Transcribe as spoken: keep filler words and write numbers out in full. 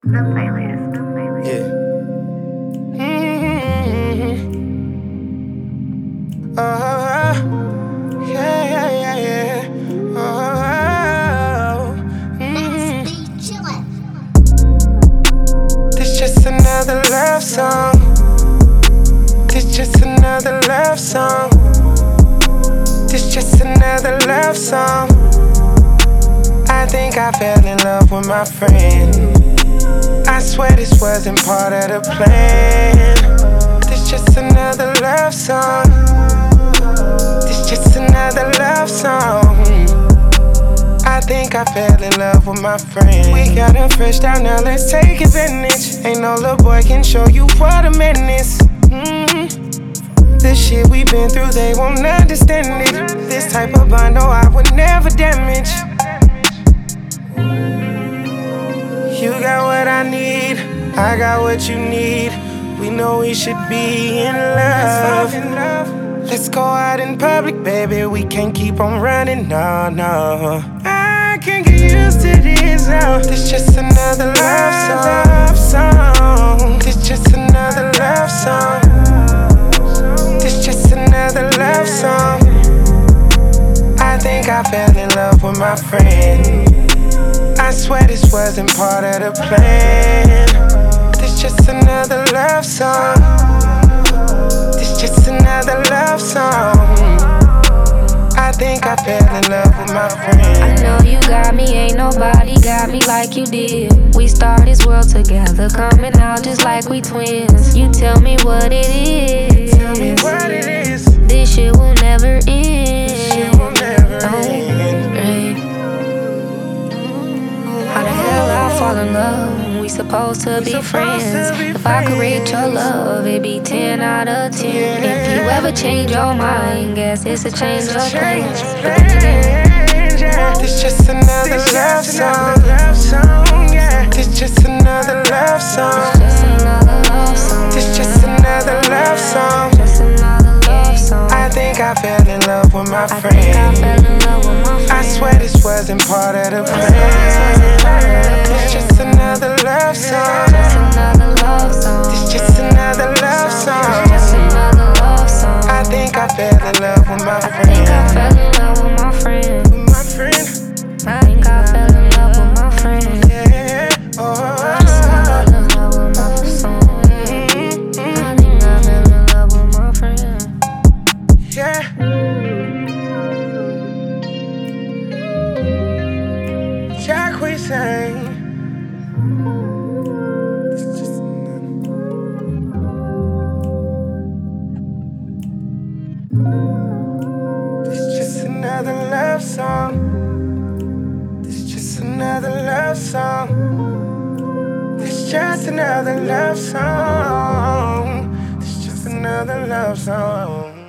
The playlist. The playlist. Yeah. Mm-hmm. Oh, yeah, yeah, yeah, yeah. Oh, mm-hmm. This just another love song. This just another love song. This just another love song. I think I fell in love with my friend. I swear this wasn't part of the plan. This just another love song. This just another love song. I think I fell in love with my friend. We got a fresh down now, let's take advantage. Ain't no little boy can show you what a man is. Mm-hmm. The shit we been through, they won't understand it. This type of bond, no, I would never damage. You got what I need, I got what you need. We know we should be in love. Let's go out in public, baby. We can't keep on running, no, no. I can't get used to this now. This just another love song. This just another love song. This just another love song. I think I fell in love with my friend. I swear this wasn't part of the plan. This just another love song. This just another love song. I think I fell in love with my friend. I know you got me, ain't nobody got me like you did. We started this world together, coming out just like we twins. You tell me what it is. Tell me what it is. This shit will never end. This shit will never oh, end. Right. How the hell I fall in love when we supposed to be friends? To be if friends. I could rate your love, it'd be ten out of ten. Yeah. If you ever change your mind, guess it's a change of plans. This just another love song. Yeah. This just another love song. Just another love song. This just another love song. Just another love song. I think I fell in love with my I think I friend. fell in love with my friend. I swear this wasn't part of the plan. It's just another love song. Just another love song. It's just another love song. Just another love song. I think I fell in love with my I think I friend. fell in love with my friend. With my friend. I think I fell in love with my friend. Yeah. Oh. Just another love with my song. I think I fell in love with my friend. Yeah. Jack we sang. It's just It's just another love song. It's just another love song. It's just another love song. It's just another love song.